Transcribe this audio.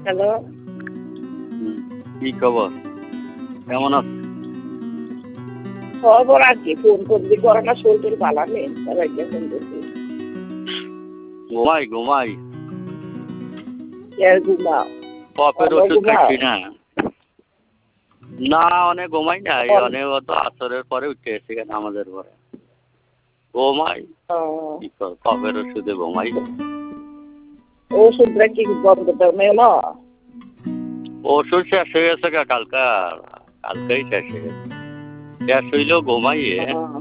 Hello, কি খবর? কেমন আছো? খবর আর কি? ফোন করবি করে না, শরীর ভালো নেই, সবাইকে ফোন করবি। ঘুমাই ঘুমাও? কফের অনেক ওষুধ ঘুমাও? খাচ্ছি না। না, অনেক ঘুমাই না, অনেক অত আসরের পরে উঠে এসে গেছে আমাদের পরে ঘুমাই। কি কর, কফের ওষুধে ঘুমাই। ওষুধটা কি বন্ধ নেই না? ওষুধ শেষ হয়ে গেছে কালকেই শেষ হয়ে গেছে। শেষ হইলেও ঘুমাই।